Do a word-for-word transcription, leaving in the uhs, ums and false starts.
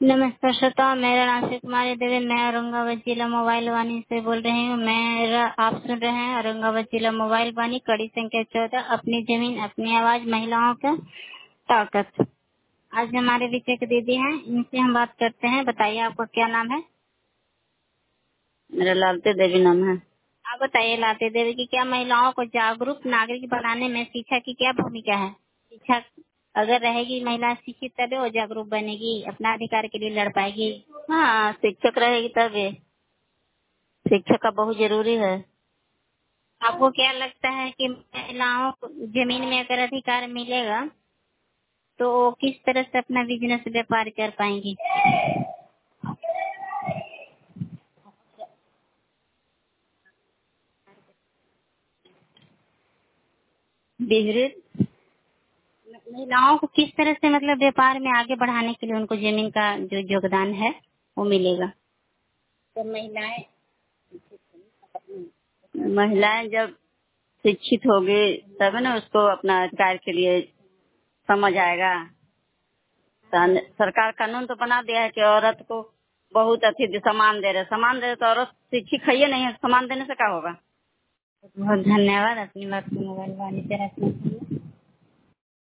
नमस्कार श्रोता, मेरा नाम शिव कुमारी देवी। मैं औरंगाबाद जिला मोबाइल वाणी से बोल रही हूँ। मेरा आप सुन रहे हैं औरंगाबाद जिला मोबाइल वाणी, कड़ी संख्या चौदह, अपनी जमीन अपनी आवाज, महिलाओं का ताकत। आज हमारे विषय की दीदी हैं, इनसे हम बात करते हैं। बताइए, आपका क्या नाम है? मेरा लालते देवी नाम है। आप बताइए, लाते देवी की क्या महिलाओं को जागरूक नागरिक बनाने में शिक्षा की क्या भूमिका है? शिक्षा अगर रहेगी, महिला शिक्षित तभी वो जागरूक बनेगी, अपना अधिकार के लिए लड़ पाएगी। हाँ, शिक्षक रहेगी तभी। शिक्षा का बहुत जरूरी है। आपको क्या लगता है कि महिलाओं को जमीन में अगर अधिकार मिलेगा तो वो किस तरह से अपना बिजनेस व्यापार कर पाएंगी? बिहरित महिलाओं को किस तरह से मतलब व्यापार में आगे बढ़ाने के लिए उनको जमीन का जो योगदान है वो मिलेगा? तो महिलाएं महिलाएं जब शिक्षित होगी तब ना उसको अपना अधिकार के लिए समझ आएगा। तो सरकार कानून तो बना दिया है कि औरत को बहुत अच्छी सम्मान दे रहे सम्मान दे रहे तो औरत शिक्षित है ही नहीं है, सम्मान देने से क्या होगा। बहुत धन्यवाद अपनी बात को मोबाइल वाली से रखने के लिए।